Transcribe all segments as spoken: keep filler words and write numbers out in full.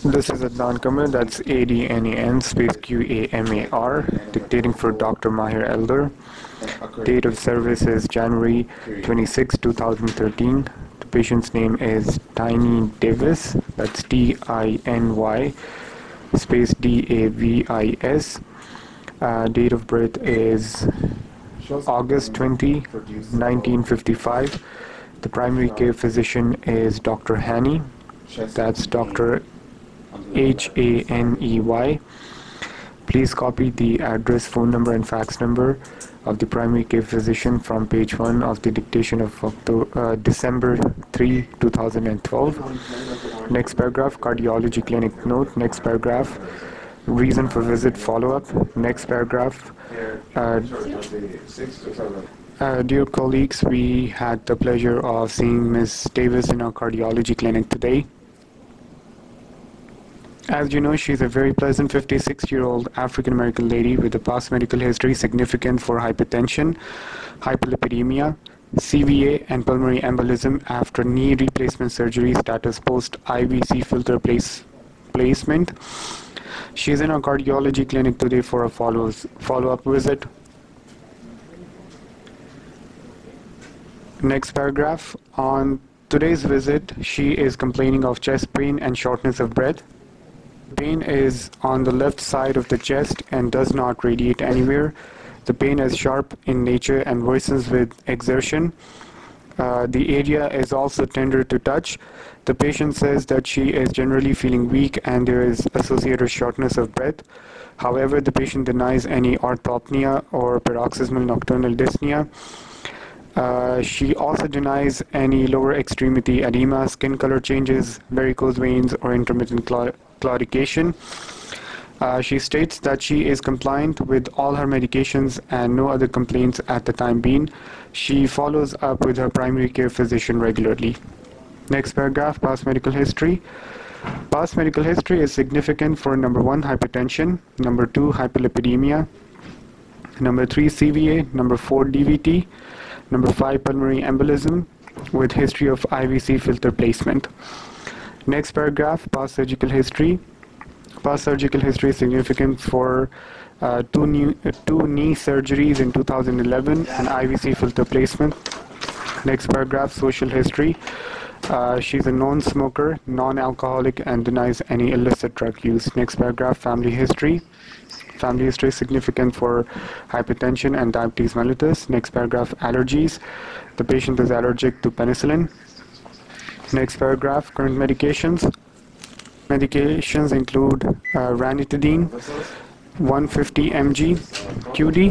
This is Adnan Qamar, that's A D N A N space Q A M A R, dictating for Doctor Mahir Elder. Date of service is January twenty-sixth, two thousand thirteen. The patient's name is Tiny Davis, that's T I N Y space D A V I S. Uh, date of birth is August twentieth, nineteen fifty-five. The primary care physician is Doctor Haney, that's Doctor H A N E Y. Please copy the address, phone number, and fax number of the primary care physician from page one of the dictation of October, uh, December third, two thousand twelve. Next paragraph, cardiology clinic note. Next paragraph, reason for visit follow-up. Next paragraph, uh, uh, dear colleagues, we had the pleasure of seeing Miz Davis in our cardiology clinic today. As you know, she's a very pleasant fifty-six-year-old African-American lady with a past medical history significant for hypertension, hyperlipidemia, C V A, and pulmonary embolism after knee replacement surgery status post-I V C filter place, placement. She's in our cardiology clinic today for a follows, follow-up visit. Next paragraph. On today's visit, she is complaining of chest pain and shortness of breath. Pain is on the left side of the chest and does not radiate anywhere. The pain is sharp in nature and worsens with exertion. Uh, the area is also tender to touch. The patient says that she is generally feeling weak and there is associated shortness of breath. However, the patient denies any orthopnea or paroxysmal nocturnal dyspnea. Uh, she also denies any lower extremity edema, skin color changes, varicose veins, or intermittent claudication. Uh, she states that she is compliant with all her medications and no other complaints at the time being. She follows up with her primary care physician regularly. Next paragraph, past medical history. Past medical history is significant for number one, hypertension, number two, hyperlipidemia, number three, C V A, number four, D V T, number five, pulmonary embolism with history of I V C filter placement. Next paragraph, past surgical history. Past surgical history is significant for uh, two, new, uh, two knee surgeries in two thousand eleven and I V C filter placement. Next paragraph, social history. Uh, she's a non-smoker, non-alcoholic, and denies any illicit drug use. Next paragraph, family history. Family history is significant for hypertension and diabetes mellitus. Next paragraph, allergies. The patient is allergic to penicillin. Next paragraph, current medications. Medications include uh, ranitidine, one hundred fifty milligrams Q D,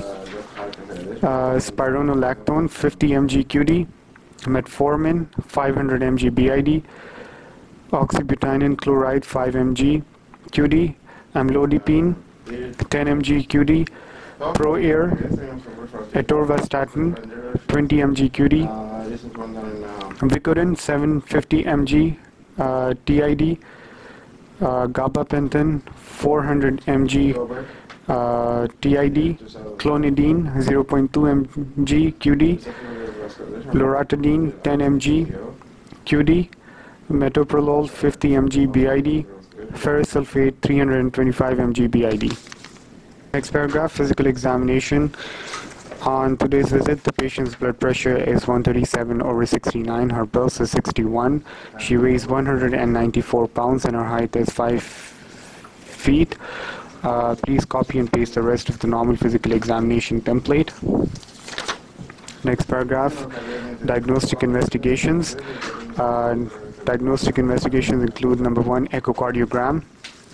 uh, spironolactone, fifty milligrams Q D, metformin, five hundred milligrams B I D, oxybutynin chloride, five milligrams Q D, amlodipine, ten milligrams Q D, ProAir, atorvastatin, twenty milligrams Q D, Vicodin, seven hundred fifty milligrams uh, T I D, uh, gabapentin, four hundred milligrams uh, T I D, clonidine, zero point two milligrams Q D, loratadine, ten milligrams Q D, metoprolol, fifty milligrams B I D, ferrous sulfate, three hundred twenty-five milligrams B I D. Next paragraph, physical examination. On today's visit, the patient's blood pressure is one thirty-seven over sixty-nine, her pulse is sixty-one, she weighs one hundred ninety-four pounds, and her height is five feet. Uh, please copy and paste the rest of the normal physical examination template. Next paragraph, diagnostic investigations. Uh, diagnostic investigations include number one, echocardiogram.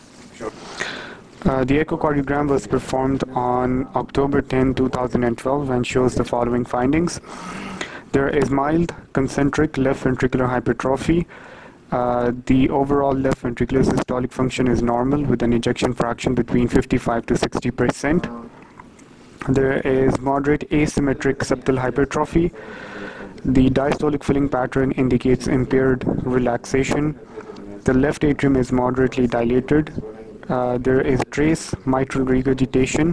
Uh, the echocardiogram was performed on October tenth, two thousand twelve and shows the following findings. There is mild concentric left ventricular hypertrophy. Uh, the overall left ventricular systolic function is normal with an ejection fraction between fifty-five to sixty percent. There is moderate asymmetric septal hypertrophy. The diastolic filling pattern indicates impaired relaxation. The left atrium is moderately dilated. Uh, there is trace mitral regurgitation,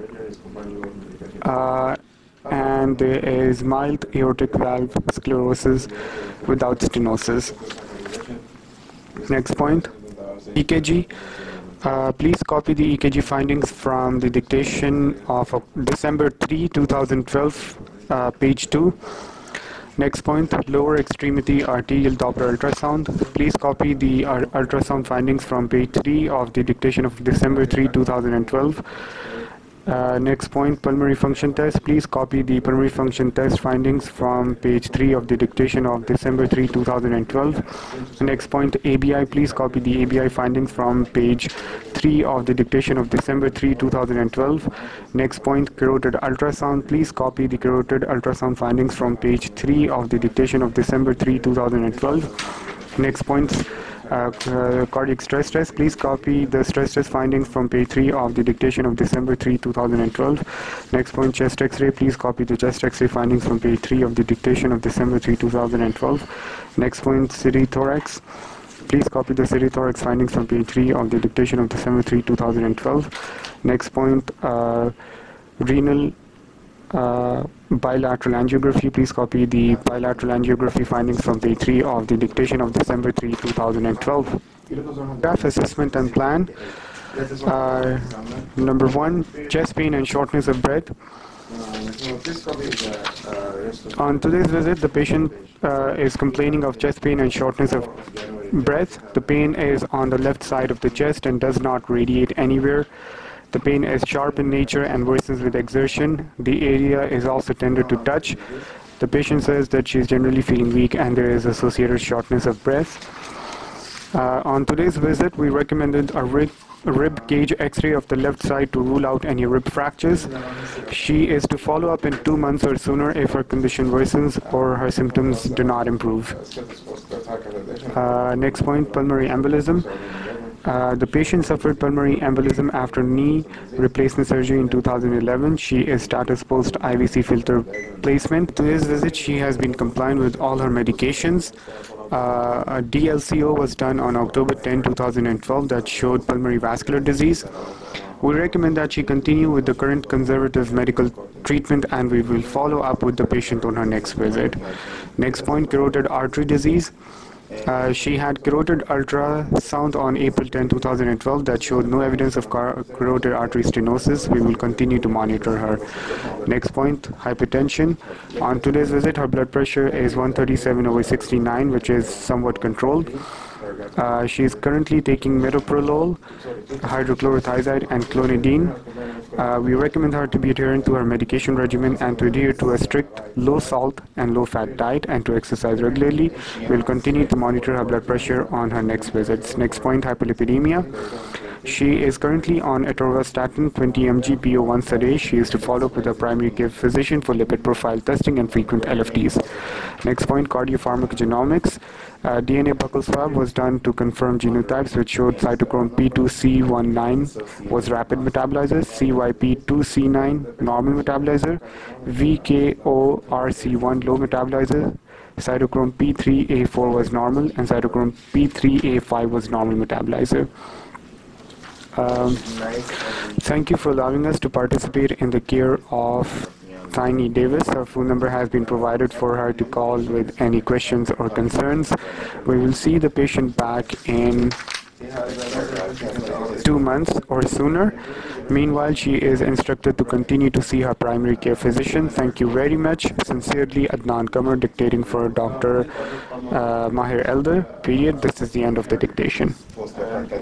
uh, and there is mild aortic valve sclerosis without stenosis. Next point, E K G. Uh, please copy the E K G findings from the dictation of uh, December third, two thousand twelve, uh, page two. Next point, lower extremity arterial Doppler ultrasound. Please copy the uh, ultrasound findings from page three of the dictation of December third, two thousand twelve. Uh, next point, pulmonary function test. Please copy the pulmonary function test findings from page three of the dictation of December third, two thousand twelve. Next point, A B I. Please copy the A B I findings from page three of the dictation of December third, two thousand twelve. Next point, carotid ultrasound. Please copy the carotid ultrasound findings from page three of the dictation of December third, two thousand twelve. Next point, Uh, uh, cardiac stress test. Please copy the stress test findings from page three of the dictation of December third, two thousand twelve. Next point, chest x-ray. Please copy the chest x-ray findings from page three of the dictation of December third, two thousand twelve. Next point, C T thorax. Please copy the C T thorax findings from page three of the dictation of December third, two thousand twelve. Next point, uh, renal Uh, bilateral angiography. Please copy the bilateral angiography findings from page three of the dictation of December third, two thousand twelve. Graph assessment and plan. Uh, number one, chest pain and shortness of breath. On today's visit, the patient uh, is complaining of chest pain and shortness of breath. The pain is on the left side of the chest and does not radiate anywhere. The pain is sharp in nature and worsens with exertion. The area is also tender to touch. The patient says that she is generally feeling weak and there is associated shortness of breath. Uh, on today's visit, we recommended a rib, a rib cage x-ray of the left side to rule out any rib fractures. She is to follow up in two months or sooner if her condition worsens or her symptoms do not improve. Uh, next point, pulmonary embolism. Uh, the patient suffered pulmonary embolism after knee replacement surgery in two thousand eleven. She is status post I V C filter placement. To this visit, she has been compliant with all her medications. Uh, a D L C O was done on October tenth, two thousand twelve that showed pulmonary vascular disease. We recommend that she continue with the current conservative medical treatment and we will follow up with the patient on her next visit. Next point, carotid artery disease. Uh, she had carotid ultrasound on April tenth, two thousand twelve that showed no evidence of car carotid artery stenosis. We will continue to monitor her. Next point, hypertension. On today's visit, her blood pressure is one thirty-seven over sixty-nine, which is somewhat controlled. Uh, she is currently taking metoprolol, hydrochlorothiazide, and clonidine. Uh, we recommend her to be adherent to her medication regimen and to adhere to a strict low salt and low fat diet and to exercise regularly. We will continue to monitor her blood pressure on her next visits. Next point, hypolipidemia. She is currently on atorvastatin twenty milligrams P O once a day. She is to follow up with her primary care physician for lipid profile testing and frequent L F Ts. Next point, cardiopharmacogenomics. Uh, D N A buccal swab was done to confirm genotypes which showed cytochrome P two C nineteen was rapid metabolizer, C Y P two C nine normal metabolizer, V K O R C one low metabolizer, cytochrome P three A four was normal, and cytochrome P three A five was normal metabolizer. Um, thank you for allowing us to participate in the care of Tiny Davis. Her phone number has been provided for her to call with any questions or concerns. We will see the patient back in two months or sooner. Meanwhile, she is instructed to continue to see her primary care physician. Thank you very much. Sincerely, Adnan Qamar, dictating for Doctor Uh, Mahir Elder. Period. This is the end of the dictation.